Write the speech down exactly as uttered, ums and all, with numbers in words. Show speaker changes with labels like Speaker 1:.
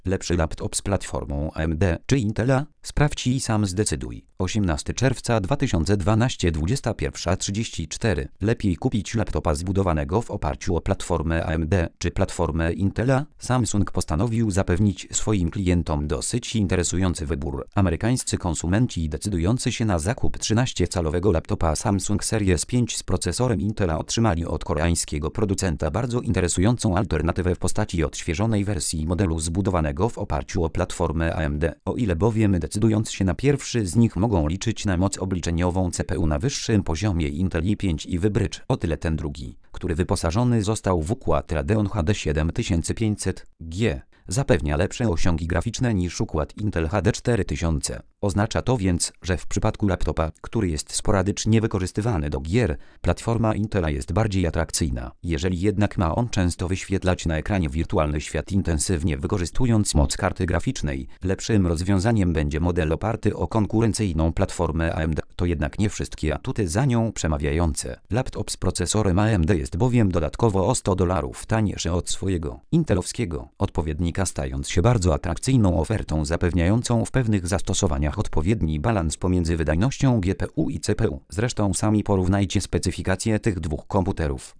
Speaker 1: Lepszy laptop z platformą A M D czy Intela? Sprawdź i sam zdecyduj. osiemnastego czerwca dwa tysiące dwunastego, dwudziesta pierwsza trzydzieści cztery. Lepiej kupić laptopa zbudowanego w oparciu o platformę A M D czy platformę Intela? Samsung postanowił zapewnić swoim klientom dosyć interesujący wybór. Amerykańscy konsumenci decydujący się na zakup trzynastocalowego laptopa Samsung Series pięć z procesorem Intela otrzymali od koreańskiego producenta bardzo interesującą alternatywę w postaci odświeżonej wersji modelu zbudowanego w oparciu o platformę A M D. O ile bowiem decydując się na pierwszy z nich mogą liczyć na moc obliczeniową C P U na wyższym poziomie Intel i pięć i Wybridge, o tyle ten drugi, który wyposażony został w układ Radeon H D siedem tysięcy pięćset G, zapewnia lepsze osiągi graficzne niż układ Intel H D cztery tysiące. Oznacza to więc, że w przypadku laptopa, który jest sporadycznie wykorzystywany do gier, platforma Intela jest bardziej atrakcyjna. Jeżeli jednak ma on często wyświetlać na ekranie wirtualny świat intensywnie wykorzystując moc karty graficznej, lepszym rozwiązaniem będzie model oparty o konkurencyjną platformę A M D. To jednak nie wszystkie atuty za nią przemawiające. Laptop z procesorem A M D jest bowiem dodatkowo o sto dolarów tańszy od swojego intelowskiego odpowiednika, stając się bardzo atrakcyjną ofertą zapewniającą w pewnych zastosowaniach odpowiedni balans pomiędzy wydajnością G P U i C P U. Zresztą sami porównajcie specyfikacje tych dwóch komputerów.